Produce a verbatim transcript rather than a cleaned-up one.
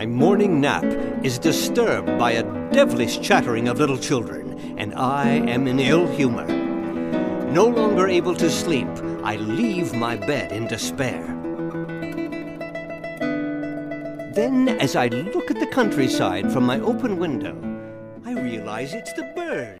My morning nap is disturbed by a devilish chattering of little children, and I am in ill humor. No longer able to sleep, I leave my bed in despair. Then, as I look at the countryside from my open window, I realize it's the birds.